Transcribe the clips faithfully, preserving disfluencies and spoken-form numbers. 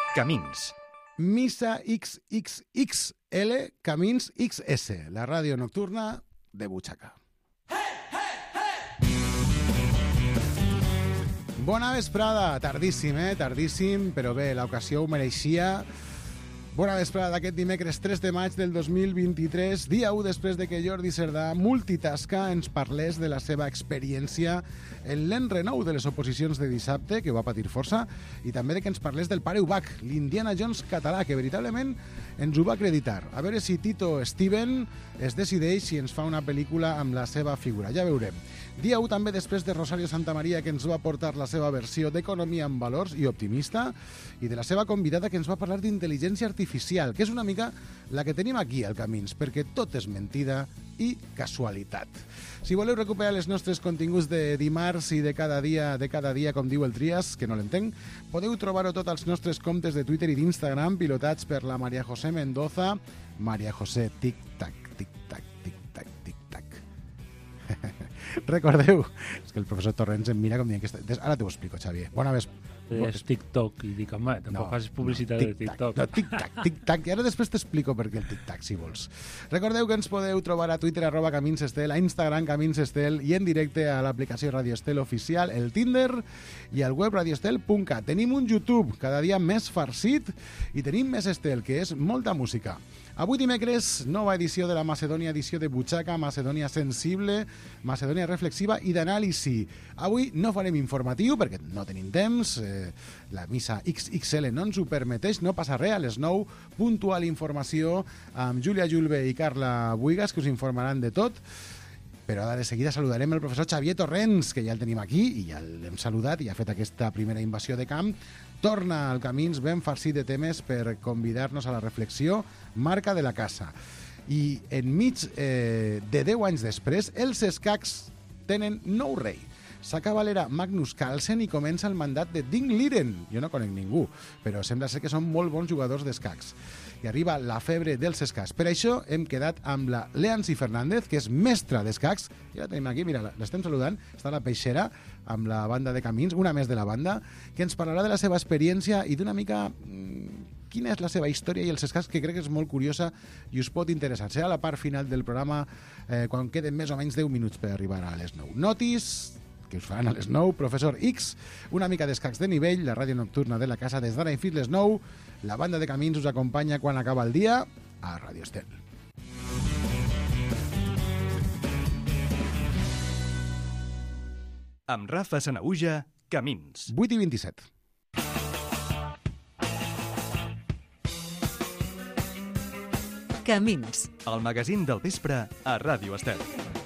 Camins. Missa X X X L, Camins X S, la ràdio nocturna de Butxaca. Bona vesprada, tardíssim, eh? Tardíssim, però bé, l'ocasió ho mereixia. Bona vesprada d'aquest dimecres tres de maig del dos mil vint-i-tres, dia u després de que Jordi Cerdà, multitasca, ens parlés de la seva experiència en l'enrenou de les oposicions de dissabte, que va patir força, i també de que ens parlés del pare Ubach, l'Indiana Jones català, que veritablement ens ho va acreditar. A veure si Tito Steven es decideix si ens fa una pel·lícula amb la seva figura. Ja veurem. Dia u també després de Rosario Santamaria, que ens va portar la seva versió d'Economia amb valors i optimista, i de la seva convidada, que ens va parlar d'intel·ligència artificial, que és una mica la que tenim aquí al Camins, perquè tot és mentida i casualitat. Si voleu recuperar els nostres continguts de dimarts i de cada dia, de cada dia, com diu el Trias, que no l'entenc, podeu trobar-ho tot als nostres comptes de Twitter i d'Instagram, pilotats per la Maria José Mendoza. Maria José, tic-tac, tic-tac, tic-tac, tic-tac. Recordeu, és que el professor Torrents em mira com dient que... Està... Ara t'ho explico, Xavier. Bona vespre. És TikTok, i dic, home, tampoc no, facis publicitat no, de TikTok. No, tic-tac, tic-tac, i ara després t'explico per què el tic-tac, si vols. Recordeu que ens podeu trobar a Twitter, arroba Camins Estel, a Instagram, Camins Estel, i en directe a l'aplicació Radio Estel oficial, el Tinder, i al web radioestel punt cat. Tenim un YouTube cada dia més farcit, i tenim més Estel, que és molta música. Avui dimecres, nova edició de la Macedònia, edició de Butxaca, Macedònia sensible, Macedònia reflexiva i d'anàlisi. Avui no farem informatiu, perquè no tenim temps, eh, la missa X X L no ens ho permeteix, no passa res, a les nou, puntual informació amb Júlia Julve i Carla Buigas, que us informaran de tot. Però ara de seguida saludarem el professor Xavier Torrents, que ja el tenim aquí i ja l'hem saludat i ha fet aquesta primera invasió de camp. Torna al Camins ben farcit de temes per convidar-nos a la reflexió, marca de la casa. I enmig eh, de deu anys després, els escacs tenen nou rei. S'acaba l'era Magnus Carlsen i comença el mandat de Ding Liren. Jo no conec ningú, però sembla ser que són molt bons jugadors d'escacs. I arriba la febre dels escacs. Per això hem quedat amb la Leancy Fernández, que és mestra d'escacs. I la tenim aquí, mira, l'estem saludant. Està a la peixera amb la banda de Camins, una més de la banda, que ens parlarà de la seva experiència i d'una mica mmm, quina és la seva història i els escacs, que crec que és molt curiosa i us pot interessar. Serà la part final del programa, eh, quan queden més o menys deu minuts per arribar a les nou. Notis que us faran a les nou, professor X, una mica d'escacs de nivell, la ràdio nocturna de la casa des d'ara i fins les nou. La banda de Camins us acompanya quan acaba el dia a Radio Estel. Amb Rafa Sanaüja, Camins. vuit i vint-i-set. Camins. El magazín del vespre a Ràdio Estel.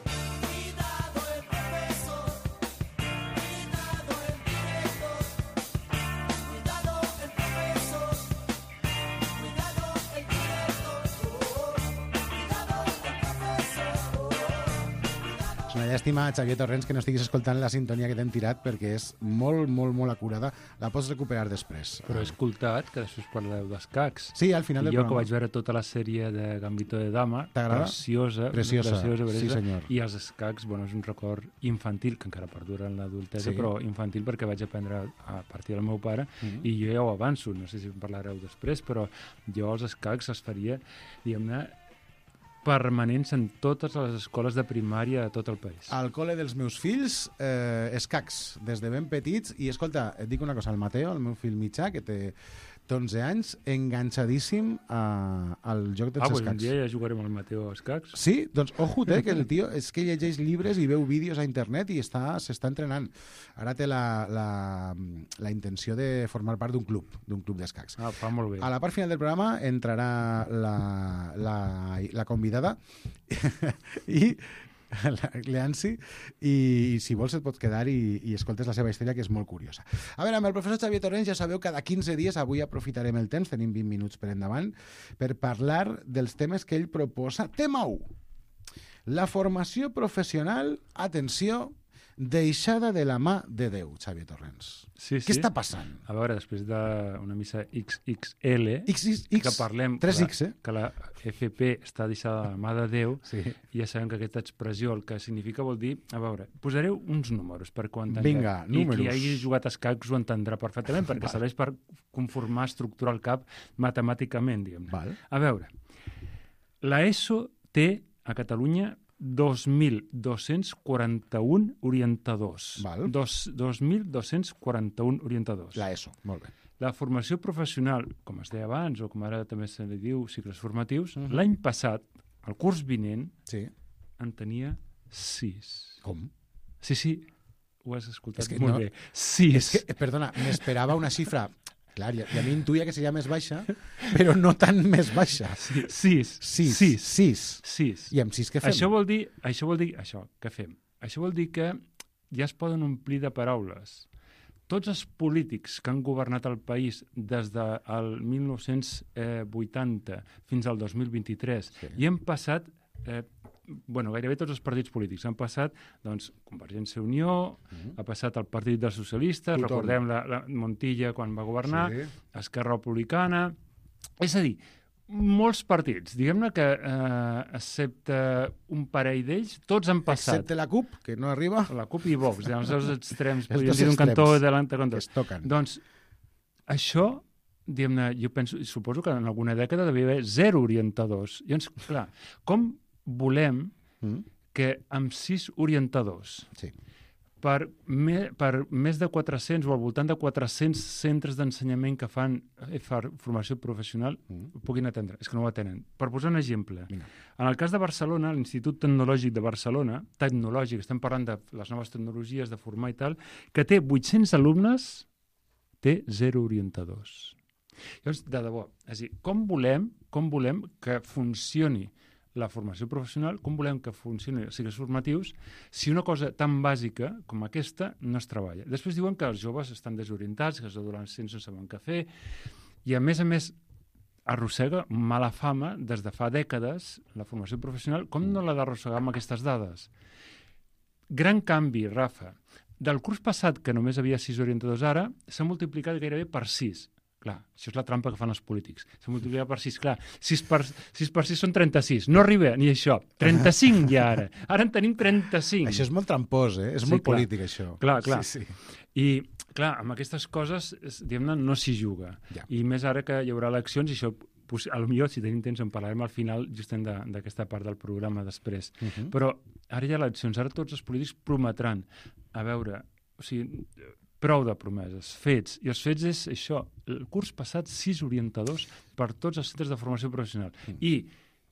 Llàstima, Xavier Torrents, que no estiguis escoltant la sintonia que t'hem tirat, perquè és molt, molt, molt acurada. La pots recuperar després. Però he escoltat que després parleu d'escacs. Sí, al final I del jo programa. que vaig veure tota la sèrie de Gambito de Dama, t'agrada? preciosa, Preciosa, preciosa, preciosa, sí senyor. I els escacs, bueno, és un record infantil, que encara perdura en l'adultesa, Sí. però infantil perquè vaig aprendre a partir del meu pare, Mhm. i jo ja ho avanço, no sé si en parlareu després, però jo els escacs els faria, diguem-ne, permanents en totes les escoles de primària de tot el país. Al col·le dels meus fills, eh, escacs, des de ben petits. I escolta, et dic una cosa, el Mateo, el meu fill mitjà, que té onze anys, enganxadíssim a, al joc dels ah, pues escacs. un dia ja jugarem al Mateo a escacs. Sí, doncs ojo, eh, que el tio és que llegeix llibres i veu vídeos a internet i està s'està entrenant. Ara té la, la, la intenció de formar part d'un club, d'un club d'escacs. Ah, fa molt bé. A la part final del programa entrarà la, la, la convidada i Leancy, i si vols et pots quedar i, i escoltes la seva història, que és molt curiosa. A veure, amb el professor Xavier Torrents, ja sabeu, cada quinze dies, avui aprofitarem el temps, tenim vint minuts per endavant, per parlar dels temes que ell proposa. Tema u. La formació professional, atenció, deixada de la mà de Déu, Xavier Torrents. Sí, sí. Què està passant? A veure, després d'una missa X X L, X, X, X, que parlem tres que, X, eh? que la F P està deixada de la mà de Déu, Sí. i ja sabem que aquesta expressió el que significa vol dir... A veure, posaré uns números perquè ho entengueu. Vinga, I números. qui hagi jugat a escacs ho entendrà perfectament, perquè Val. serveix per conformar, estructurar el cap matemàticament, diguem-ne. Val. A veure, la ESO té a Catalunya dos mil dos-cents quaranta-un orientadors. Val. Dos- dos mil dos-cents quaranta-un orientadors. La ESO, molt bé. La formació professional, com es deia abans, o com ara també se li diu cicles formatius, Mhm. l'any passat, el curs vinent, Sí. en tenia sis. Com? Sí, sí, ho has escoltat És que molt no- bé. Sis. És que, eh, perdona, m'esperava una xifra... Clar, i a mi intuïa que seria més baixa, però no tan més baixa. Sí, sis. Sis. Sis. Sis. Sis. I amb sis què fem? Això vol dir, això vol dir, això, què fem? Això vol dir que ja es poden omplir de paraules. Tots els polítics que han governat el país des del mil nou-cents vuitanta fins al dos mil vint-i-tres Sí. i han passat, eh, bueno, gairebé tots els partits polítics han passat, doncs, Convergència i Unió, Mhm. ha passat el Partit dels Socialistes, Tothom. recordem la, la Montilla quan va governar, Sí. Esquerra Republicana... És a dir, molts partits, diguem-ne que, eh, excepte un parell d'ells, tots han passat. Excepte la CUP, que no arriba, La CUP i Vox, els dos extrems, Els podríem dos dir d'un cantó extrems. de l'altre que cantó. es toquen. Doncs això, diguem-ne, jo penso, suposo que en alguna dècada devia haver zero orientadors. Llavors, clar, com volem Mm? que amb sis orientadors Sí. per, me, per més de quatre-cents o al voltant de quatre-cents centres d'ensenyament que fan eh, far- formació professional Mm. ho puguin atendre? És que no ho atenen. Per posar un exemple, Vinga. en el cas de Barcelona, l'Institut Tecnològic de Barcelona, tecnològic, estem parlant de les noves tecnologies, de formar i tal, que té vuit-cents alumnes, té zero orientadors. Llavors, de debò, és a dir, com volem, com volem que funcioni la formació professional, com volem que funcioni els cicles formatius, si una cosa tan bàsica com aquesta no es treballa. Després diuen que els joves estan desorientats, que els adolescents no saben què fer, i a més a més arrossega mala fama des de fa dècades la formació professional. Com no l'ha d'arrossegar amb aquestes dades? Gran canvi, Rafa. Del curs passat, que només havia sis orientadors ara, s'ha multiplicat gairebé per sis. Clar, això és la trampa que fan els polítics. S'ha multiplicat per sis, clar. sis per sis són trenta-sis. No arriba ni això. trenta-cinc ja ara. Ara en tenim trenta-cinc. Això és molt trampós, eh? És Sí, molt clar. polític, això. Clar, clar. Sí, sí. I, clar, amb aquestes coses, és- diguem-ne, no s'hi juga. Ja. I més ara que hi haurà eleccions, i això, potser- a lo millor, si tenim temps, en parlarem al final, justament de- d'aquesta part del programa després. Uh -huh. Però ara hi ha eleccions, ara tots els polítics prometran. A veure, o sigui, prou de promeses, fets. I els fets és això. El curs passat, sis orientadors per tots els centres de formació professional. Mm. I,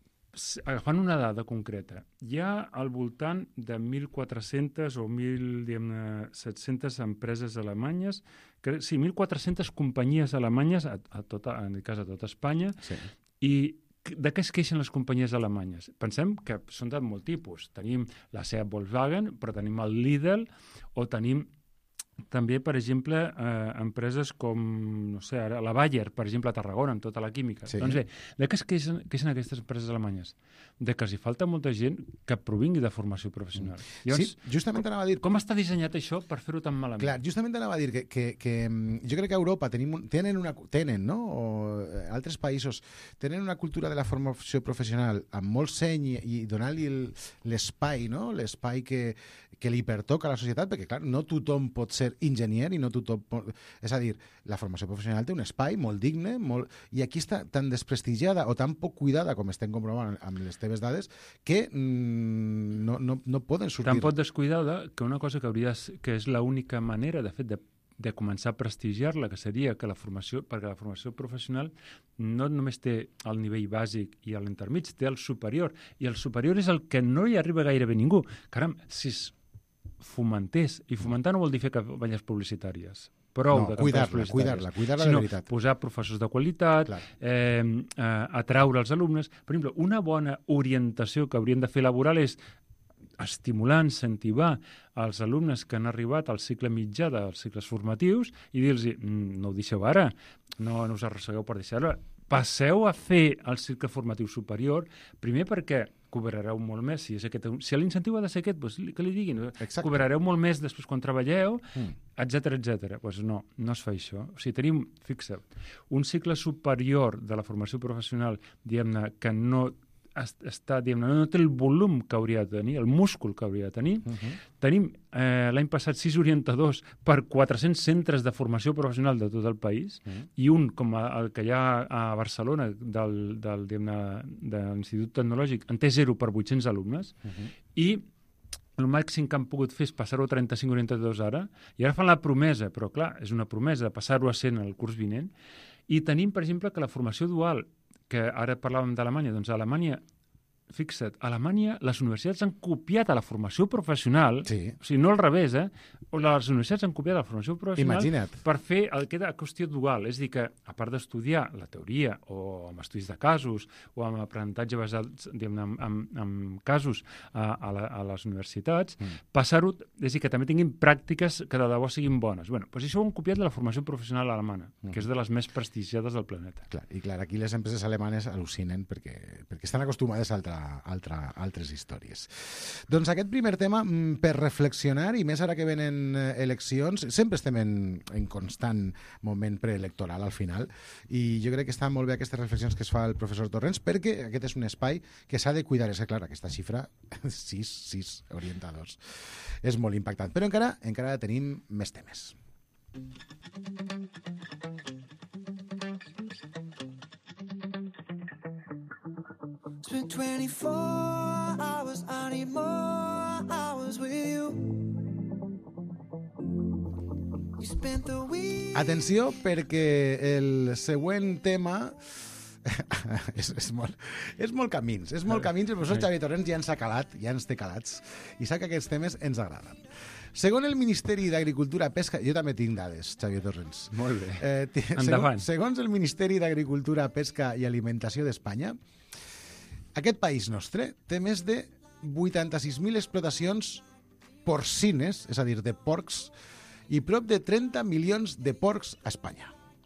s- agafant una dada concreta, hi ha al voltant de mil quatre-cents o mil set-centes empreses alemanyes, que, sí, mil quatre-centes companyies alemanyes, a, a tota, en el cas a tota Espanya, Sí. i de què es queixen les companyies alemanyes? Pensem que són de molt tipus. Tenim la Seat Volkswagen, però tenim el Lidl, o tenim també, per exemple, eh, empreses com, no sé, ara, la Bayer, per exemple, a Tarragona, amb tota la química. Sí. Doncs bé, de què es queixen, queixen aquestes empreses alemanyes? De que els hi falta molta gent que provingui de formació professional. Llavors, Sí, justament anava a dir... com està dissenyat això per fer-ho tan malament? Clar, justament anava a dir que, que, que mm, jo crec que a Europa tenim un, tenen, una, tenen, no? O eh, altres països tenen una cultura de la formació professional amb molt seny i, i donar-li el- l'espai, no? L'espai que, que li pertoca a la societat, perquè, clar, no tothom pot ser enginyer i no tothom pot... És a dir, la formació professional té un espai molt digne, molt... i aquí està tan desprestigiada o tan poc cuidada, com estem comprovant amb les teves dades, que mm, no, no, no poden sortir... Tan pot descuidada que una cosa que hauria de ser- que és l'única manera, de fet, de, de començar a prestigiar-la, que seria que la formació, perquè la formació professional no només té el nivell bàsic i l'intermig, té el superior, i el superior és el que no hi arriba gairebé ningú. Caram, si es fomentés, i fomentar no vol dir fer campanyes publicitàries, prou No, de campanyes cuidar-la, publicitàries, cuidar-la, cuidar-la de sinó veritat. posar professors de qualitat, Clar. eh, eh, atraure els alumnes. Per exemple, una bona orientació que haurien de fer laboral és estimular, incentivar els alumnes que han arribat al cicle mitjà dels cicles formatius i dir-los, mm, no ho deixeu ara, no, no us arrossegueu per deixar-ho, passeu a fer el cicle formatiu superior, primer perquè cobrareu molt més. Si, és aquest, si l'incentiu ha de ser aquest, doncs que li diguin. Exacte. Cobrareu molt més després quan treballeu, Mm. etcètera, etcètera. Doncs no, no es fa això. O sigui, tenim, fixa, un cicle superior de la formació professional, diguem-ne, que no està, diguem-ne, no té el volum que hauria de tenir, el múscul que hauria de tenir. Uh -huh. Tenim eh, l'any passat sis orientadors per quatre-cents centres de formació professional de tot el país, uh -huh. i un, com el que hi ha a Barcelona, del, del, diguem-ne, de l'Institut Tecnològic, en té zero per vuit-cents alumnes, uh -huh. i el màxim que han pogut fer és passar-ho a trenta-cinc orientadors ara, i ara fan la promesa, però clar, és una promesa de passar-ho a cent el curs vinent, i tenim, per exemple, que la formació dual, que ara parlàvem d'Alemanya, doncs a Alemanya, fixa't, a Alemanya les universitats han copiat a la formació professional, Sí. o sigui, no al revés, eh? O les universitats han copiat la formació professional Imagina't. per fer el que era qüestió dual, és a dir, que a part d'estudiar la teoria o amb estudis de casos o amb aprenentatge basat en, en, en casos a, a, la, a les universitats, mm. passar-ho, és a dir, que també tinguin pràctiques que de debò siguin bones. Bueno, doncs això ho han copiat de la formació professional alemana, mm. que és de les més prestigiades del planeta. Clar, i clar, aquí les empreses alemanes al·lucinen perquè, perquè estan acostumades a altra, altra, altres històries. Doncs aquest primer tema, per reflexionar, i més ara que venen eleccions, sempre estem en, en constant moment preelectoral al final, i jo crec que estan molt bé aquestes reflexions que es fa el professor Torrents, perquè aquest és un espai que s'ha de cuidar. És clar, aquesta xifra, sis, sis orientadors, és molt impactant. Però encara, encara tenim més temes. Spent twenty-four hours, I need more hours with you. You spent the week. Atenció, perquè el següent tema és, és, molt, és molt camins, és molt camins. El professor Xavier Torrents ja ens ha calat, ja ens té calats, i sap que aquests temes ens agraden. Segons el Ministeri d'Agricultura, Pesca... Jo també tinc dades, Xavier Torrents. Molt bé. Eh, t- Endavant. Segons, segons el Ministeri d'Agricultura, Pesca i Alimentació d'Espanya, aquest país nostre té més de vuitanta-sis mil explotacions porcines, és a dir, de porcs, i prop de trenta milions de porcs a Espanya.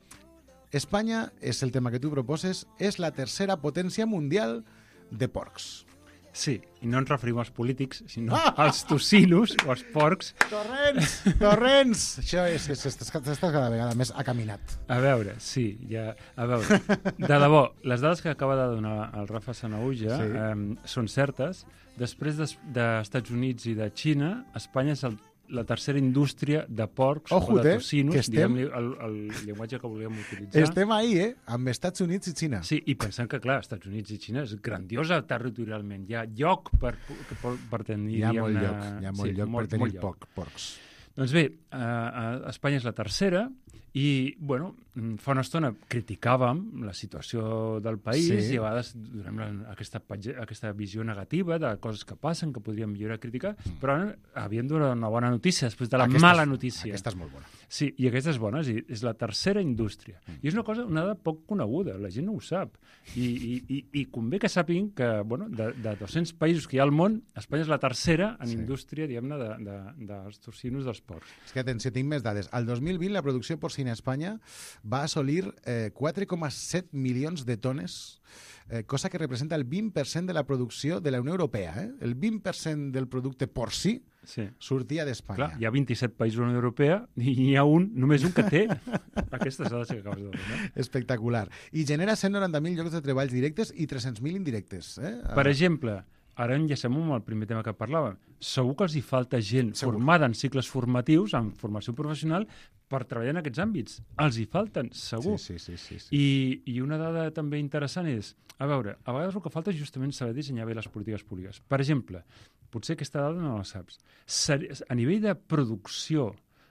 Espanya, és el tema que tu proposes, és la tercera potència mundial de porcs. Sí, i no ens referim als polítics, sinó ah! als tocinos o als porcs. Torrents! Torrents! Això és, és, és, estàs cada vegada més acaminat. A veure, sí, ja... A veure, de debò, les dades que acaba de donar el Rafa Sanahuja Sí. eh, són certes. Després des- d'Estats Units i de Xina, Espanya és el la tercera indústria de porcs Ojut, o de eh, tocinos, que estem- diguem-li el, el llenguatge que volíem utilitzar. Estem ahí, eh? Amb Estats Units i Xina. Sí, i pensant que, clar, Estats Units i Xina és grandiosa territorialment. Hi ha lloc per, per, per tenir... Hi ha molt diguem-ne, lloc, hi ha molt sí, lloc molt, per tenir molt lloc. poc porcs. Doncs bé, eh, Espanya és la tercera i, bueno, fa una estona criticàvem la situació del país Sí. i a vegades donem la, aquesta, page- aquesta visió negativa de coses que passen, que podríem millorar, criticar, mm. però ara havíem de donar una bona notícia després de la Aquesta mala és- notícia. Aquesta és molt bona. Sí, i aquesta és bona, és, a dir, és la tercera indústria. Mm. I és una cosa, una dada poc coneguda, la gent no ho sap. I, i, i, i convé que sàpiguin que, bueno, de, de dos-cents països que hi ha al món, Espanya és la tercera en Sí. indústria, diguem-ne, de, de, dels tocinos dels porcs. És que, atenció, tinc més dades. Al dos mil vint, la producció porcina a Espanya va assolir eh, quatre coma set milions de tones, eh, cosa que representa el vint per cent de la producció de la Unió Europea. Eh? El vint per cent del producte porcí Sí. sortia d'Espanya. Clar, hi ha vint-i-set països de la Unió Europea i hi ha un, només un que té aquestes dades que acabes de donar. Espectacular. I genera cent noranta mil llocs de treball directes i tres-cents mil indirectes. Eh? Per exemple, ara enllacem amb el primer tema que parlàvem. Segur que els hi falta gent Segur. formada en cicles formatius, en formació professional, per treballar en aquests àmbits. Els hi falten, segur. Sí, sí, sí, sí, sí. I, I una dada també interessant és, a veure, a vegades el que falta és justament saber dissenyar bé les polítiques públiques. Per exemple, potser aquesta dada no la saps. Ser- A nivell de producció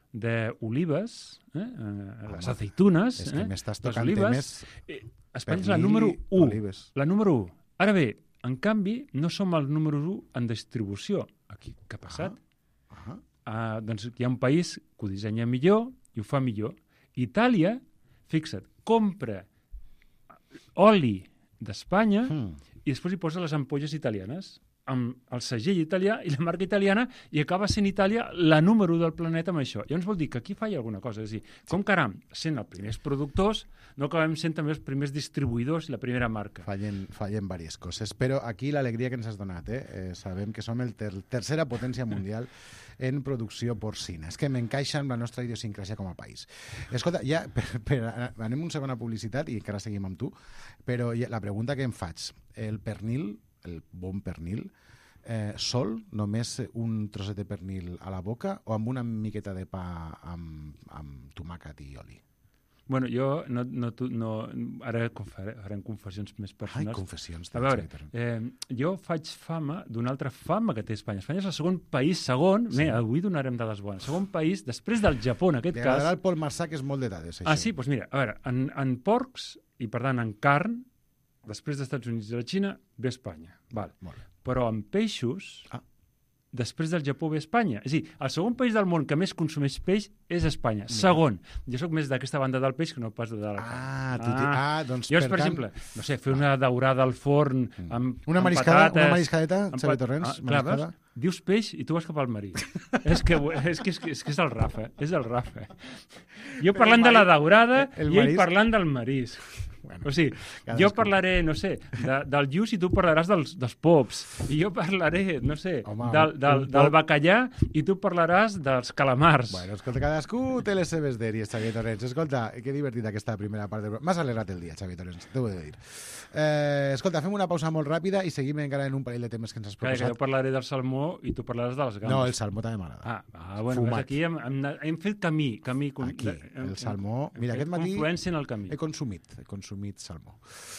d'olives, eh, eh, les aceitunes, És que eh, m'estàs les tocant olives, temes eh, Espanya és la pernil número i u. olives. La número u. Ara bé, en canvi, no som el número u en distribució. Aquí, què ha passat? Ah, Ah, doncs hi ha un país que ho dissenya millor i ho fa millor. Itàlia, fixa't, compra oli d'Espanya hmm. i després hi posa les ampolles italianes. amb el segell italià i la marca italiana i acaba sent Itàlia la número u del planeta amb això. Llavors vol dir que aquí falla alguna cosa. És a dir, com caram, sent els primers productors, no acabem sent també els primers distribuïdors i la primera marca. Fallen, fallen diverses coses, però aquí l'alegria que ens has donat, eh? eh sabem que som el ter tercera potència mundial en producció porcina. És que m'encaixa amb la nostra idiosincràsia com a país. Escolta, ja, per, per, anem un segon a publicitat i encara seguim amb tu, però ja, la pregunta que em faig, el pernil, el bon pernil, eh, sol, només un trosset de pernil a la boca o amb una miqueta de pa amb, amb tomàquet i oli? Bueno, jo no, no, no, ara farem confessions més personals. Ai, confessions. A veure, eh, jo faig fama d'una altra fama que té Espanya. Espanya és el segon país, segon, sí. Mira, avui donarem dades bones, segon país, després del Japó, en aquest Li cas... agradarà el Pol Marsà, que és molt de dades, això. Ah, sí? Doncs mira, a veure, en, en porcs, i per tant en carn, després dels Estats Units i la Xina, ve Espanya. Val. Molt bé. Però en peixos... Ah. Després del Japó ve Espanya. És a dir, el segon país del món que més consumeix peix és Espanya. Mira. Segon. Jo sóc més d'aquesta banda del peix que no pas de la carn. Ah, tu ah, ah doncs Llavors, per, per tant... exemple, no sé, fer una daurada al forn amb, una amb mariscada, patates... Una mariscadeta, Xavi Torrents? Ah, clar, veus? Dius peix i tu vas cap al marí. és, que, és, que, és, que, és que és el Rafa, és el Rafa. Jo parlant de la daurada i ell parlant del marís. Bueno, o sigui, cadascú. Jo parlaré, no sé, de, del lluç i tu parlaràs dels, dels pops. I jo parlaré, no sé, Home, del, del, del bacallà i tu parlaràs dels calamars. Bueno, escolta, cadascú té les seves dèries, Xavi Torrents. Escolta, que divertida aquesta primera part del... M'has alegrat el dia, Xavi Torrents, t'ho he de dir. Eh, escolta, fem una pausa molt ràpida i seguim encara en un parell de temes que ens has proposat. Clar, jo parlaré del salmó i tu parlaràs de les gambes. No, el salmó també m'agrada. Ah, ah, bueno, ves, aquí hem, hem, hem fet camí. camí aquí, hem, el salmó... Mira, aquest matí confluència en el camí. He consumit, he consumit salmó.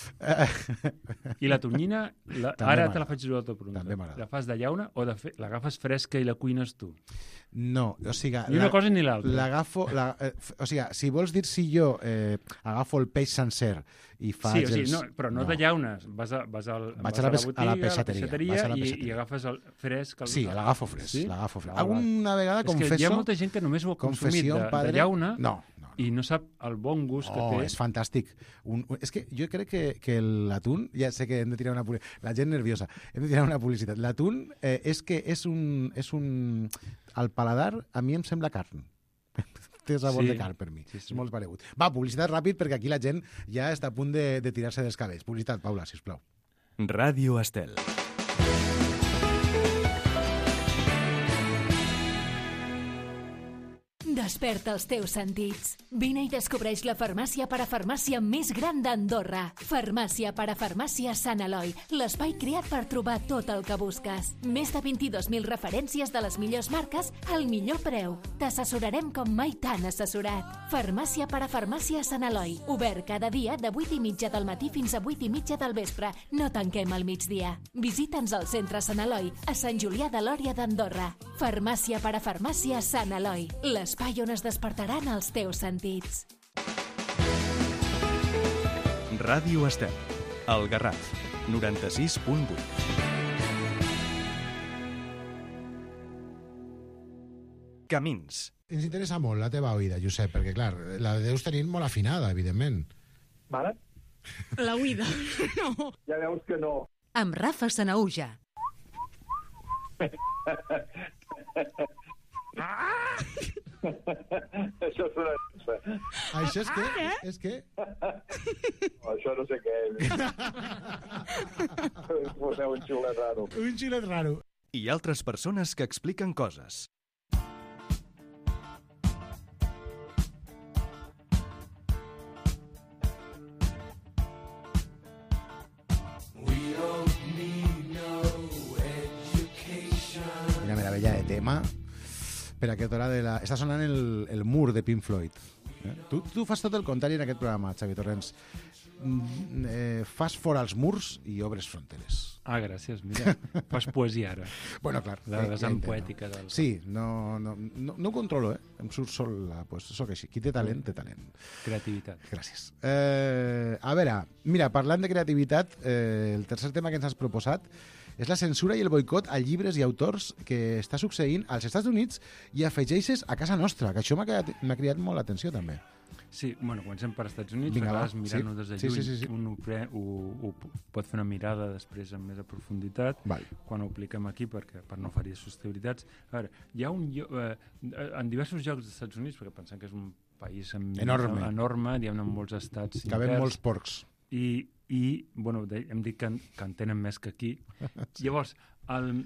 I la tonyina, la, ara te la faig jo a la pregunta. També m'agrada. La fas de llauna o de fe, l'agafes fresca i la cuines tu? No, o sigui... Ni una la, cosa ni l'altra. L'agafo... La, eh, o sigui, si vols dir si jo eh, agafo el peix sencer i faig sí, o sigui, els... no, però no, no de llaunes. Vas a, vas al, Vaig vas a la, a la botiga, a la peixateria, a la peixateria, a la i, peixateria. i agafes el fresc. El... Sí, l'agafo fresc. Sí? L'agafo fresc. Ah, Alguna vegada és confesso... És que hi ha molta gent que només ho ha consumit de, padre... de llauna no, no, no. i no sap el bon gust oh, que té. És fantàstic. Un, és que jo crec que, que l'atún... Ja sé que hem de tirar una publicitat. La gent nerviosa. Hem de tirar una publicitat. L'atún eh, és que és un, és un... Al paladar, a mi em sembla carn. Té sabor sí, de carn per mi. Sí, sí. És molt paregut. Va, publicitat ràpid, perquè aquí la gent ja està a punt de, de tirar-se dels cabells. Publicitat, Paula, sisplau. Ràdio Estel. Desperta els teus sentits. Vine i descobreix la farmàcia parafarmàcia més gran d'Andorra. Farmàcia parafarmàcia Sant Eloi, l'espai creat per trobar tot el que busques. Més de vint-i-dos mil referències de les millors marques al millor preu. T'assessorarem com mai t'han assessorat. Farmàcia parafarmàcia Sant Eloi, obert cada dia de vuit i mitja del matí fins a vuit i mitja del vespre. No tanquem al migdia. Visita'ns al centre Sant Eloi, a Sant Julià de Lòria d'Andorra. Farmàcia parafarmàcia Sant Eloi, l'espai on es despertaran els teus sentits. Ràdio Estel, el Garraf, noranta-sis punt vuit. Camins. Ens interessa molt la teva oïda, Josep, perquè, clar, la deus tenir molt afinada, evidentment. Vale? La oïda, no. Ja veus que no. Amb Rafa Sanauja. Ah! Això és una... Això és què? Ah, eh? És què? No, això no sé què és. Poseu un xiulet raro. Un xiulet raro. I altres persones que expliquen coses. Mira, meravella de tema. Per aquest hora de la... Està sonant el, el mur de Pink Floyd. Eh? Tu, tu fas tot el contrari en aquest programa, Xavi Torrents. Mm, eh, fas fora els murs i obres fronteres. Ah, gràcies, mira. Fas poesia ara. Bueno, clar. La ja, vessant ja poètica del... Sí, no, no, no, no ho controlo, eh? Em surt sol la... Pues, soc així. Qui té talent, té talent. Creativitat. Gràcies. Eh, a veure, mira, parlant de creativitat, eh, el tercer tema que ens has proposat és la censura i el boicot a llibres i autors que està succeint als Estats Units i afegeixes a casa nostra, que això m'ha cridat, m'ha cridat molt l'atenció també. Sí, bueno, comencem per Estats Units, Vinga, a va, vegades mirant-ho sí. des de Sí, lluny, sí, sí, sí. un ho, pre, ho, ho pot fer una mirada després amb més a profunditat, Val. quan ho apliquem aquí, perquè per no ferir susceptibilitats. A veure, hi ha un lloc, eh, en diversos llocs dels Estats Units, perquè pensem que és un país amb, Enorme. enorme, diguem-ne, amb molts estats Caben interns, molts porcs. i, i bueno, de, hem dit que en, que en tenen més que aquí. Sí. Llavors, el,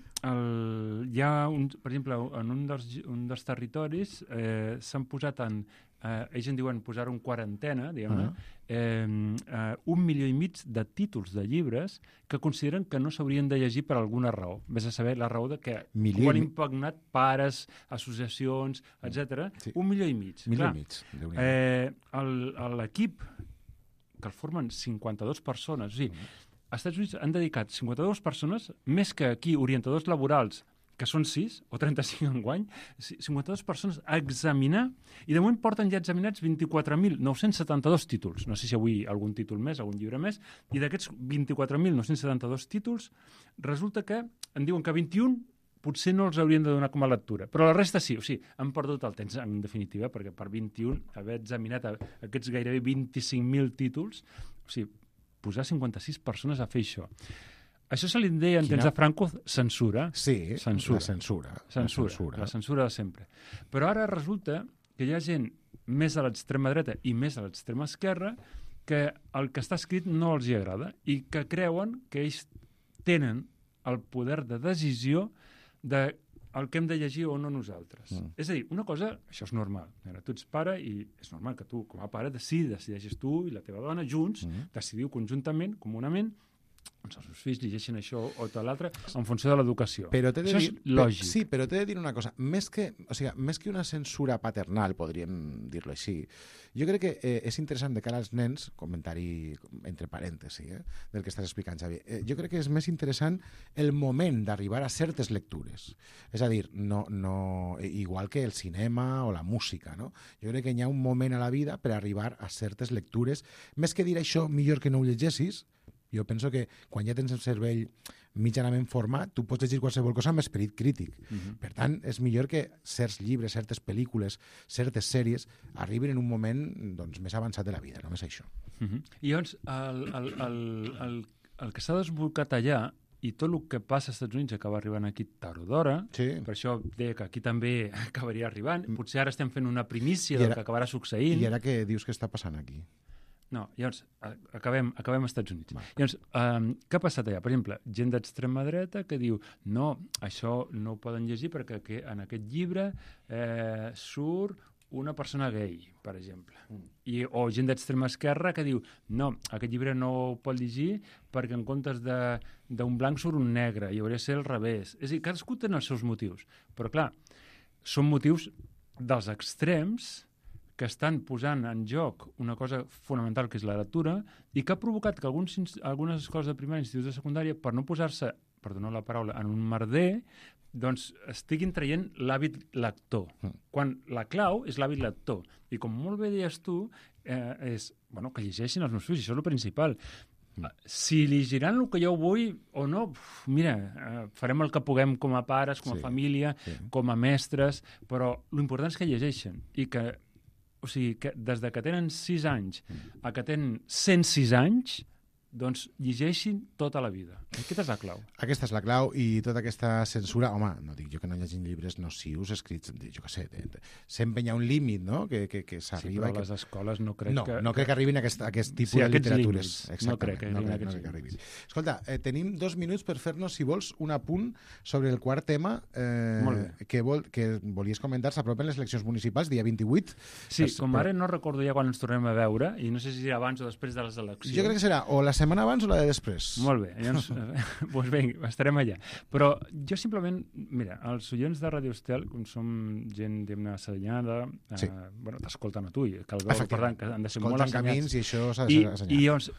el, hi ha, un, per exemple, en un dels, un dels territoris eh, s'han posat en, eh, ells en diuen posar-ho en quarantena, diguem-ne, uh -huh. eh, eh, un milió i mig de títols de llibres que consideren que no s'haurien de llegir per alguna raó. Vés a saber la raó de que Milió ho han i- impugnat pares, associacions, etcètera. Sí. Un milió i mig. Milió Clar, i mig. Déu-n'hi-do. Eh, el- l'equip, que el formen cinquanta-dues persones, o sigui, als Estats Units han dedicat cinquanta-dues persones, més que aquí orientadors laborals, que són sis, o trenta-cinc enguany, cinquanta-dues persones a examinar, i de moment porten ja examinats vint-i-quatre mil nou-cents setanta-dos títols. No sé si avui algun títol més, algun llibre més, i d'aquests vint-i-quatre mil nou-cents setanta-dos títols, resulta que en diuen que vint-i-un potser no els haurien de donar com a lectura, però la resta sí, o sigui, han perdut el temps, en definitiva, perquè per vint-i-un, haver examinat aquests gairebé vint-i-cinc mil títols, o sigui, posar cinquanta-sis persones a fer això. Això se li deia en Quina- temps de Franco censura. Sí, Censura. la censura. Censura, La censura. la censura de sempre. Però ara resulta que hi ha gent més a l'extrema dreta i més a l'extrema esquerra que el que està escrit no els hi agrada i que creuen que ells tenen el poder de decisió de el que hem de llegir o no nosaltres. Mm. És a dir, una cosa, això és normal. Ara, tu ets pare i és normal que tu, com a pare, decidis, decideixis tu i la teva dona junts, Mm. decidiu conjuntament, comunament, doncs els seus fills llegeixen això o tal l'altre en funció de l'educació. Però t'he de Això dir, és lògic. Sí, però t'he de dir una cosa. Més que, o sigui, més que una censura paternal, podríem dir-lo així, jo crec que eh, és interessant de cara als nens, comentari entre parèntesi, eh, del que estàs explicant, Xavi, eh, jo crec que és més interessant el moment d'arribar a certes lectures. És a dir, no, no, igual que el cinema o la música, no? Jo crec que hi ha un moment a la vida per arribar a certes lectures. Més que dir això, millor que no ho llegessis, jo penso que quan ja tens el cervell mitjanament format, tu pots llegir qualsevol cosa amb esperit crític. Uh -huh. Per tant, és millor que certs llibres, certes pel·lícules, certes sèries arribin en un moment doncs, més avançat de la vida, només això. Uh -huh. I llavors, el, el, el, el, el que s'ha desbocat allà i tot el que passa als Estats Units acaba arribant aquí tard o d'hora, Sí. per això deia que aquí també acabaria arribant. Potser ara estem fent una primícia I del ara- que acabarà succeint. I ara què dius que està passant aquí? No, llavors, a- acabem, acabem als Estats Units. Va. Llavors, um, què ha passat allà? Per exemple, gent d'extrema dreta que diu no, això no ho poden llegir perquè que en aquest llibre eh, surt una persona gay, per exemple. I, o gent d'extrema esquerra que diu no, aquest llibre no ho pot llegir perquè en comptes de- d'un blanc surt un negre, i hauria de ser al revés. És a dir, cadascú té els seus motius. Però, clar, són motius dels extrems que estan posant en joc una cosa fonamental que és la lectura i que ha provocat que alguns, ins- algunes escoles de primària i instituts de secundària, per no posar-se, perdoneu la paraula, en un merder, doncs estiguin traient l'hàbit lector. Mm. Quan la clau és l'hàbit lector. I com molt bé deies tu, eh, és bueno, que llegeixin els meus fills, això és el principal. Mm. Si llegiran el que jo vull o no, uf, mira, eh, farem el que puguem com a pares, com a Sí, família, sí. com a mestres, però l'important és que llegeixen i que, o sigui, que des de que tenen sis anys a que tenen cent sis anys, doncs llegeixin tota la vida. Aquesta és la clau. Aquesta és la clau i tota aquesta censura, home, no dic jo que no llegin llibres nocius escrits, jo què sé, de- de- sempre hi ha un límit, no?, que, que, que Sí, s'arriba... però i que... les escoles no crec no, que... no crec que arribin a aquest, a aquest tipus Sí, de aquests literatures. límits. Exactament, No crec que no arribin crec, a no aquests crec que arribin. límits. Escolta, eh, tenim dos minuts per fer-nos, si vols, un apunt sobre el quart tema eh, Molt bé. que, vol, que volies comentar. S'apropen les eleccions municipals, dia vint-i-vuit. Sí, Però- com ara no recordo ja quan ens tornem a veure, i no sé si serà abans o després de les eleccions. Jo crec que serà o la setmana abans o la de després. Molt bé, llavors, eh, doncs vinga, estarem allà. Però jo simplement, mira, els oients de Radio Estel, com som gent, diguem-ne, assenyada, eh, Sí. bueno, t'escolten a tu, i cal veure, per Efectivament. tant, que han de ser molt Escolten assenyats. camins i això s'ha de I, ser assenyat. I llavors,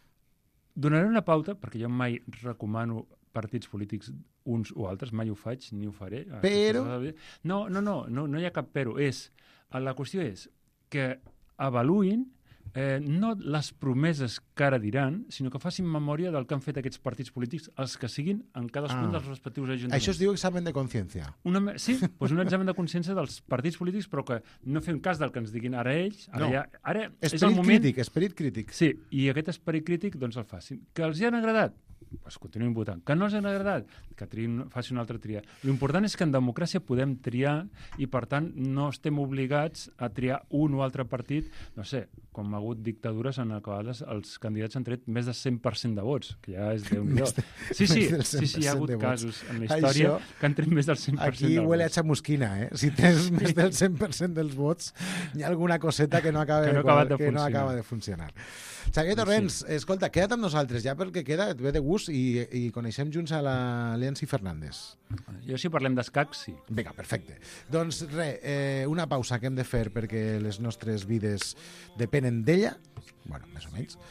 donaré una pauta, perquè jo mai recomano partits polítics uns o altres, mai ho faig, ni ho faré. Però- No, no, no, no, no hi ha cap però. És, la qüestió és que avaluïn eh, no les promeses que ara diran, sinó que facin memòria del que han fet aquests partits polítics, els que siguin en cadascun Ah. dels respectius ajuntaments. Això es diu examen de consciència. Una, me- sí, doncs un examen de consciència dels partits polítics, però que no fem cas del que ens diguin ara ells. Ara, No. ja, ara és el Esperit moment... crític, esperit crític. Sí, i aquest esperit crític doncs el facin. Que els hi han agradat? Pues continuïn votant. Que no els han agradat? Que triïn, facin una altra tria. L'important és que en democràcia podem triar i, per tant, no estem obligats a triar un o altre partit. No sé, com ha hagut dictadures en les quals els candidats han tret més del cent per cent de vots, que ja és Déu-n'hi-do. Més de- Sí, sí, més del sí, sí, hi ha cent hagut per cent de vots. casos en la història Això- que han tret més del cent per cent Aquí dels huele a vots. chamusquina, eh? Si tens més del cent per cent dels vots, hi ha alguna coseta que no acaba, Que no ha de, acabat de que no funcionar. acaba de funcionar. Xavier Torrents, escolta, queda't amb nosaltres, ja perquè queda, et ve de gust i, i coneixem junts a la Leanci Fernández. Jo, si parlem d'escacs, sí. Vinga, perfecte. Doncs res, eh, una pausa que hem de fer perquè les nostres vides depenen d'ella, bueno, més o menys,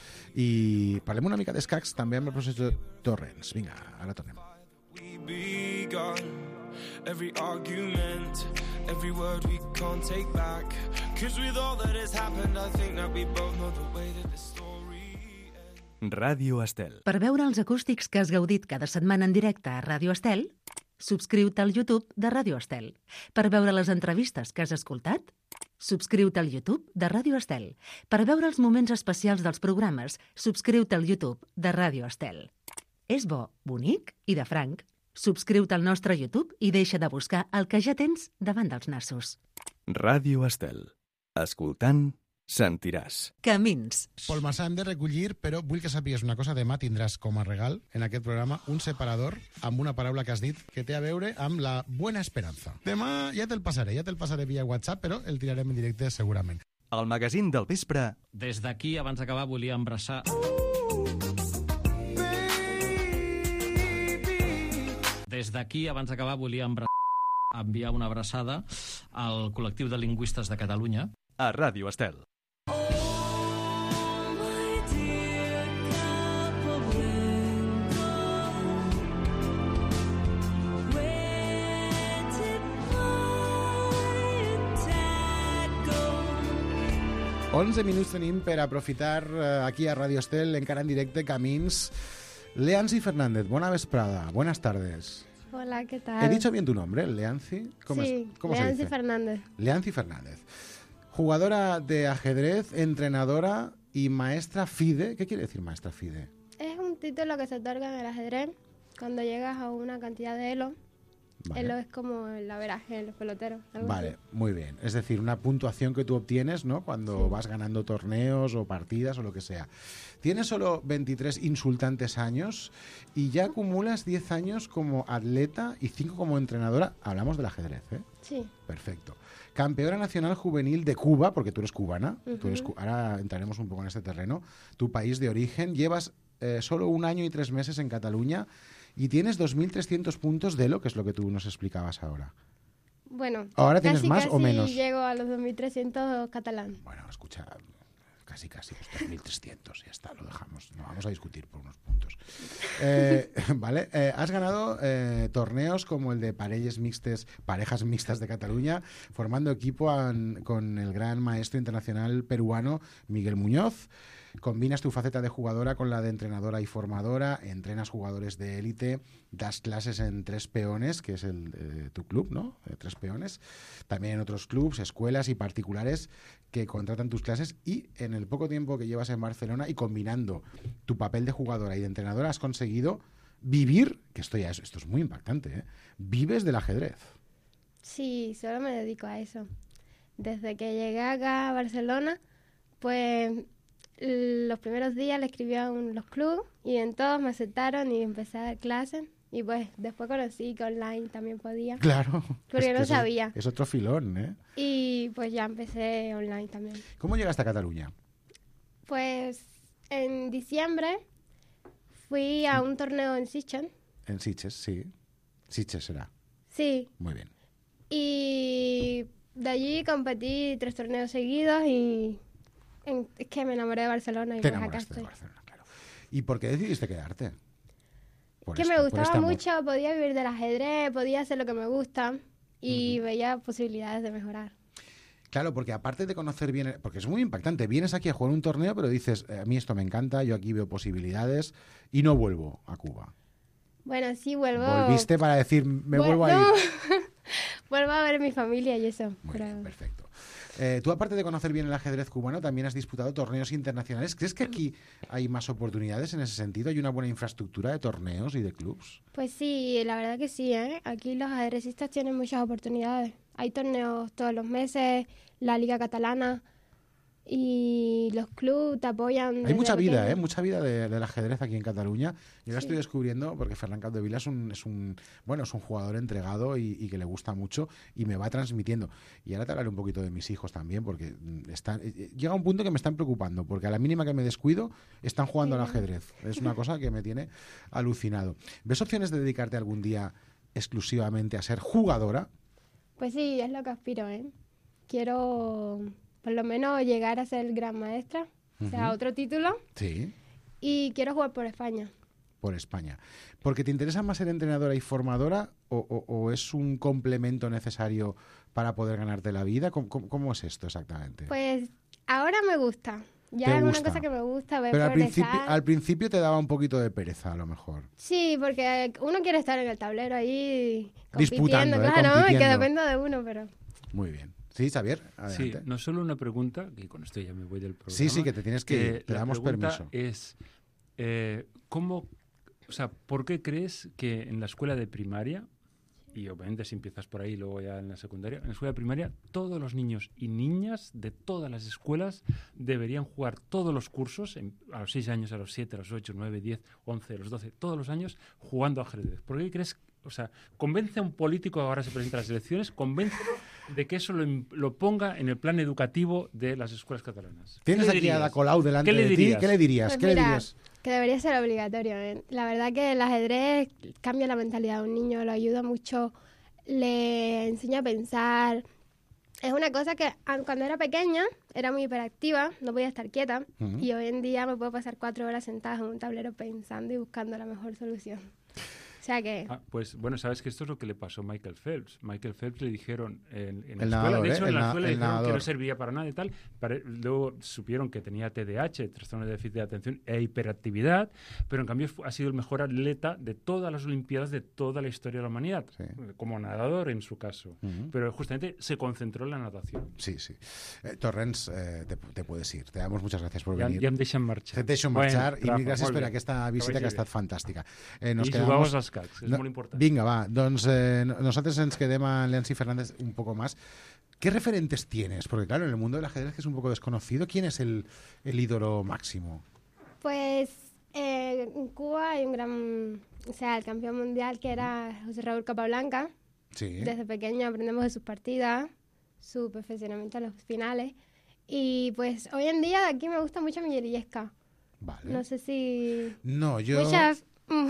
i parlem una mica d'escacs també amb el professor Torrents. Vinga, ara tornem. We begun every argument, every word we can't take back. Cause with all that has happened, I think that we both know the way that the story ends. Ràdio Estel. Per veure els acústics que has gaudit cada setmana en directe a Ràdio Estel, subscriu-te al YouTube de Ràdio Estel. Per veure les entrevistes que has escoltat, subscriu-te al YouTube de Ràdio Estel. Per veure els moments especials dels programes, subscriu-te al YouTube de Ràdio Estel. És bo, bonic i de franc. Subscriu-te al nostre YouTube i deixa de buscar el que ja tens davant dels nassos. Ràdio Estel. Escoltant, sentiràs. Camins. Pol Massà, hem de recollir, però vull que sàpigues una cosa. Demà tindràs com a regal en aquest programa un separador amb una paraula que has dit que té a veure amb la buena esperanza. Demà ja te'l passaré, ja te'l passaré via WhatsApp, però el tirarem en directe segurament. El magazín del vespre Des d'aquí, abans d'acabar, volia embraçar... Des d'aquí, abans d'acabar, volia embra... enviar una abraçada al col·lectiu de lingüistes de Catalunya. a Ràdio Estel. onze minuts tenim per aprofitar eh, aquí a Ràdio Estel, encara en directe, Camins. Leanci Fernández, buena vesprada, buenas tardes. Hola, ¿qué tal? ¿He dicho bien tu nombre, Leanci? ¿Cómo, sí, es, cómo se Leanci dice? Fernández. Leanci Fernández. Jugadora de ajedrez, entrenadora y maestra FIDE. ¿Qué quiere decir maestra FIDE? Es un título que se otorga en el ajedrez cuando llegas a una cantidad de elo. Vale. Elo es como el averaje en los peloteros. algo Vale, así. muy bien. Es decir, una puntuación que tú obtienes, ¿no? Cuando Sí. vas ganando torneos o partidas o lo que sea. Tienes solo veintitrés insultantes años y ya acumulas diez años como atleta y cinco como entrenadora. Hablamos del ajedrez, ¿eh? Sí. Perfecto. Campeona nacional juvenil de Cuba, porque tú eres cubana. Tú eres Ujú. cu- ahora entraremos un poco en este terreno. Tu país de origen. Llevas eh, solo un año y tres meses en Cataluña y tienes dos mil trescientos puntos de lo que es lo que tú nos explicabas ahora. Bueno, ¿Ahora tienes casi, más o casi menos? llego a los dos mil trescientos catalán. Bueno, escucha, casi, casi, pues dos mil trescientos, ya está, lo dejamos. No vamos a discutir por unos puntos. Eh, vale, eh, has ganado eh, torneos como el de parejas mixtes, parejas mixtas de Cataluña, formando equipo an- con el gran maestro internacional peruano Miguel Muñoz. Combinas tu faceta de jugadora con la de entrenadora y formadora, entrenas jugadores de élite, das clases en Tres Peones, que es el, eh, tu club, ¿no? Eh, Tres Peones. También en otros clubs, escuelas y particulares que contratan tus clases, y en el poco tiempo que llevas en Barcelona y combinando tu papel de jugadora y de entrenadora has conseguido vivir, que esto ya es, esto es muy impactante, ¿eh? Vives del ajedrez. Sí, solo me dedico a eso. Desde que llegué acá a Barcelona, pues los primeros días le escribí a un- los clubes y en todos me aceptaron y empecé a dar clases. Y pues después conocí que online también podía. Claro. Porque Es que no eso- sabía. Es otro filón, ¿eh? Y pues ya empecé online también. ¿Cómo llegaste a Cataluña? Pues en diciembre fui a un torneo en Sitges. En Sitges, sí. Sitges será. Sí. Muy bien. Y de allí competí tres torneos seguidos y en- es que me enamoré de Barcelona y Te pues acá enamoraste de estoy. Barcelona, claro. ¿Y por qué decidiste quedarte? Por Que esto, me por gustaba este amor. mucho, podía vivir del ajedrez, podía hacer lo que me gusta y veía posibilidades de mejorar. Claro, porque aparte de conocer bien, porque es muy impactante, vienes aquí a jugar un torneo, pero dices, a mí esto me encanta, yo aquí veo posibilidades y no vuelvo a Cuba. Bueno, sí, vuelvo... Volviste para decir, me Vu- vuelvo a no. ir. Vuelvo a ver a mi familia y eso. Muy pero- bien, perfecto. Eh, tú, aparte de conocer bien el ajedrez cubano, también has disputado torneos internacionales. ¿Crees que aquí hay más oportunidades en ese sentido? ¿Hay una buena infraestructura de torneos y de clubs? Pues sí, la verdad que sí, ¿eh? Aquí los ajedrecistas tienen muchas oportunidades. Hay torneos todos los meses, la Liga Catalana y los clubes te apoyan. Hay desde mucha vida, pequeño. ¿eh? Mucha vida de- del ajedrez aquí en Cataluña. Yo la Sí. estoy descubriendo porque Ferran Capdevila es un, es un, bueno, es un jugador entregado y, y que le gusta mucho y me va transmitiendo. Y ahora te hablaré un poquito de mis hijos también porque mm, están, eh, llega un punto que me están preocupando porque a la mínima que me descuido están jugando al ajedrez. Es una cosa que me tiene alucinado. ¿Ves opciones de dedicarte algún día exclusivamente a ser jugadora? Pues sí, es lo que aspiro, ¿eh? Quiero por lo menos llegar a ser gran maestra, o sea, Ujú. otro título, Sí, y quiero jugar por España. por España. ¿Porque te interesa más ser entrenadora y formadora o, o- o es un complemento necesario para poder ganarte la vida? ¿Cómo, cómo- cómo es esto exactamente? Pues ahora me gusta. Ya ¿Te es gusta? una cosa que me gusta ver Pero al progresar. principio, al principio te daba un poquito de pereza, a lo mejor. Sí, porque uno quiere estar en el tablero ahí Disputando, compitiendo, ¿eh? claro, y que Compitiendo. dependa de uno, pero... Muy bien. Sí, Xavier, Sí, adelante. no solo una pregunta, y con esto ya me voy del programa. Sí, sí, que te tienes que ir, te la damos pregunta permiso. es, eh, ¿cómo, o sea, ¿por qué crees que en la escuela de primaria, y obviamente si empiezas por ahí, luego ya en la secundaria, en la escuela de primaria, todos los niños y niñas de todas las escuelas deberían jugar todos los cursos, en- a los seis años, a los siete, a los ocho, nueve, diez, once, a los doce, todos los años, jugando ajedrez? ¿Por qué crees, o sea, convence a un político, ahora se presenta a las elecciones, convéncelo de que eso lo, im- lo ponga en el plan educativo de las escuelas catalanas? Tienes ¿Qué le aquí a dirías? Da Colau delante ¿Qué le de ti. dirías? ¿Qué le dirías? Pues ¿Qué le mira, dirías? que debería ser obligatorio. ¿eh? La verdad que el ajedrez cambia la mentalidad de un niño, lo ayuda mucho, le enseña a pensar. Es una cosa que ah, cuando era pequeña era muy hiperactiva, no podía estar quieta, Ujú. y hoy en día me puedo pasar cuatro horas sentada en un tablero pensando y buscando la mejor solución. O sea que... Ah, pues bueno, sabes que esto es lo que le pasó a Michael Phelps. Michael Phelps le dijeron en, en la El escuela, nadador, de ¿eh? hecho El en la na- escuela el le dijeron que nadador. no servía para nada y tal. Pare- luego supieron que tenía T D A H, trastorno de déficit de atención e hiperactividad, pero en cambio fu- ha sido el mejor atleta de todas las Olimpiadas de toda la historia de la humanidad, Sí. como nadador en su caso. Ujú. Pero justamente se concentró en la natación. Sí, sí. Eh, Torrens, eh, te, te puedes ir. Te damos muchas gracias por Ja, venir. ja em deixen marxar. Te deixo Bueno, marxar i Rafa, gràcies molt per bé. aquesta Que visita vagi que ha bé. estat fantàstica. Eh, nos I quedamos... jugaves als cacs, és No, molt important. Vinga, va, doncs eh, no- nosotros ens quedem a Leancy Fernández un poco más. ¿Qué referentes tienes? Porque claro, en el mundo del ajedrez que es un poco desconocido, ¿quién es el, el ídolo máximo? Pues eh, en Cuba hay un gran, o sea, el campeón mundial que era José Raúl Capablanca. Sí. Desde pequeño aprendemos de sus partidas, su perfeccionamiento en los finales. Y pues hoy en día aquí me gusta mucho Miguel Illesca. Vale. No sé si... No, yo... Muchas...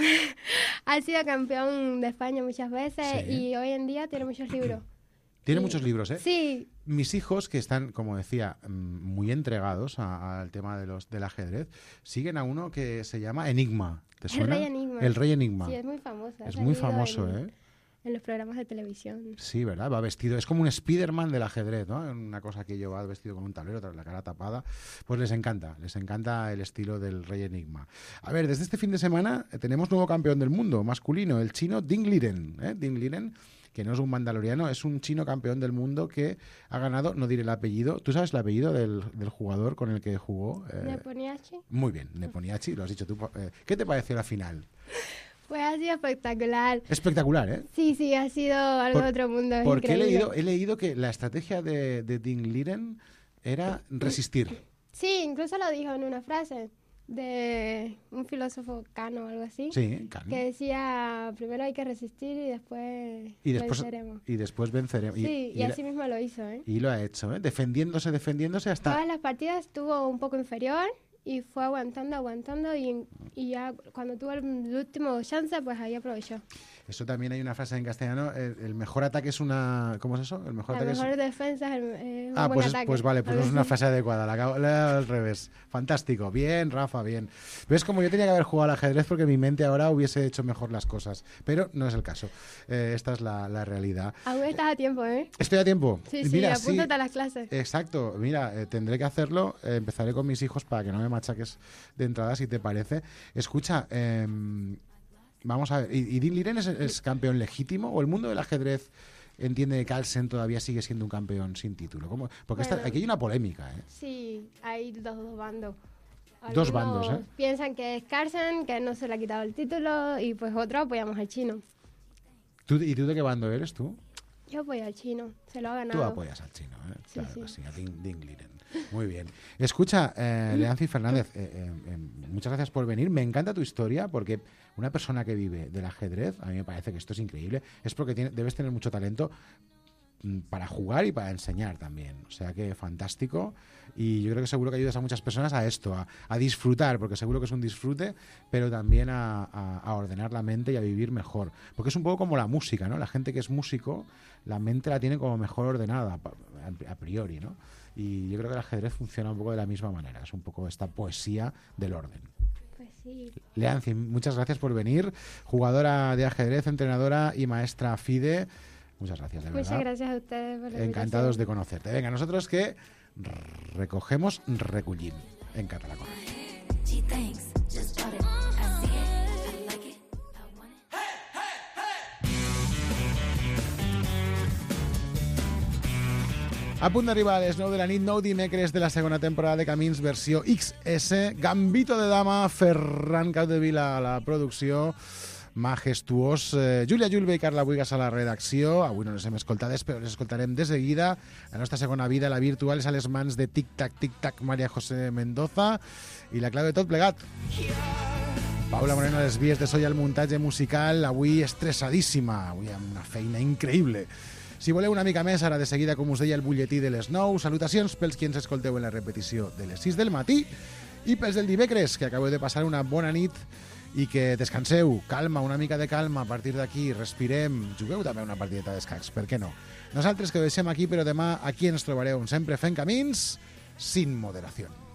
ha sido campeón de España muchas veces Sí. y hoy en día tiene muchos libros. Tiene y- muchos libros, ¿eh? Sí, Mis hijos, que están, como decía, mm, muy entregados a- al tema de los del ajedrez, siguen a uno que se llama Enigma. ¿Te El suena? Rey Enigma. El Rey Enigma. sí, es muy famoso. ha Es muy salido famoso, en, ¿eh? en los programas de televisión. Sí, ¿verdad? Va vestido, es como un Spiderman del ajedrez, ¿no? Una cosa que lleva vestido con un tablero, la cara tapada. Pues les encanta, les encanta el estilo del Rey Enigma. A ver, desde este fin de semana eh, tenemos nuevo campeón del mundo, masculino, el chino Ding Liren. ¿eh? Ding Liren, que no es un mandaloriano, es un chino campeón del mundo que ha ganado, no diré el apellido. ¿Tú sabes el apellido del, del jugador con el que jugó? Eh, Neponiachi. muy bien, Neponiachi, lo has dicho tú. Eh, ¿Qué te pareció la final? Pues ha sido espectacular. Espectacular, ¿eh? Sí, sí, ha sido algo Por- de otro mundo. es Porque he increíble. leído, he leído que la estrategia de, de Ding Liren era resistir. Sí, incluso lo dijo en una frase de un filósofo cano o algo así. Sí, Khan. Que decía, primero hay que resistir y después, Y después, venceremos. y después venceremos. Y- Sí, y, y, así mismo lo hizo, ¿eh? y lo ha hecho, ¿eh? Defendiéndose, defendiéndose hasta... Todas las partidas estuvo un poco inferior y fue aguantando, aguantando y, y ya cuando tuvo el último chance, pues ahí aprovechó. Eso también hay una frase en castellano, el, el mejor ataque es una... ¿Cómo es eso? El mejor La ataque mejor es... defensa es el, eh, un Ah, buen pues, es- ataque. pues vale, pues no es Algo una así. frase adecuada, la acabo la- al revés. Fantástico, bien, Rafa, bien. ¿Ves? Como yo tenía que haber jugado al ajedrez porque mi mente ahora hubiese hecho mejor las cosas, pero no es el caso. Eh, esta es la, la realidad. Aún estás a tiempo, ¿eh? Estoy a tiempo. Sí, sí, Mira, apúntate a las clases. Exacto, mira, eh, tendré que hacerlo, eh, empezaré con mis hijos para que no me machaques de entrada, si te parece. Escucha, eh, vamos a ver, ¿y, y Dean Liren es, es campeón legítimo o el mundo del ajedrez entiende que Carlsen todavía sigue siendo un campeón sin título? ¿Cómo? Porque esta- Bueno. aquí hay una polémica, ¿eh? Sí, hay los dos bandos. Dos Algunos bandos, ¿eh? Piensan que es Carlsen, que no se le ha quitado el título, y pues otros apoyamos al chino. ¿Tú, ¿Y tú de qué bando eres tú? Yo apoyo al chino, se lo ha ganado. Tú apoyas al chino, ¿eh? Sí, Claro sí. que sí, a Dean, Dean Liren. Muy bien. Escucha, eh, Leanci Fernández, eh, eh, eh, muchas gracias por venir. Me encanta tu historia porque una persona que vive del ajedrez, a mí me parece que esto es increíble, es porque tiene- debes tener mucho talento mm, para jugar y para enseñar también. O sea que fantástico. Y yo creo que seguro que ayudas a muchas personas a esto, a, a disfrutar, porque seguro que es un disfrute, pero también a, a- a ordenar la mente y a vivir mejor. Porque es un poco como la música, ¿no? La gente que es músico, la mente la tiene como mejor ordenada, pa- a priori, ¿no? Y yo creo que el ajedrez funciona un poco de la misma manera. Es un poco esta poesía del orden. Pues sí. Leanci, muchas gracias por venir. Jugadora de ajedrez, entrenadora y maestra FIDE. Muchas gracias, de Muchas verdad. gracias a ustedes por la Encantados de invitación. conocerte. Venga, nosotros que recogemos recullín en català. She thinks, just bought it. I see it, I like it, I want it. A punt d'arribar a les nou de la nit, nou dimecres de la segona temporada de Camins versió X S. Gambito de dama, Ferran Capdevila a la producció, majestuós. Eh, Júlia Julve i Carla Buigas a la redacció. Avui no les hem escoltades, però les escoltarem de seguida. La nostra segona vida, la virtual, és a les mans de Tic Tac, Tic Tac, Maria José Mendoza. I la clau de tot plegat, Paula Moreno a les vies de so i el muntatge musical. Avui estressadíssima, avui amb una feina increïble. Si voleu una mica més, ara de seguida, com us deia, el butlletí de les nou. Salutacions pels qui ens escolteu en la repetició de les sis del matí i pels del dimecres, que acabeu de passar una bona nit i que descanseu. Calma, una mica de calma. A partir d'aquí, respirem. Jugueu també una partideta d'escacs, per què no? Nosaltres que ho deixem aquí, però demà aquí ens trobareu sempre fent camins sin moderació.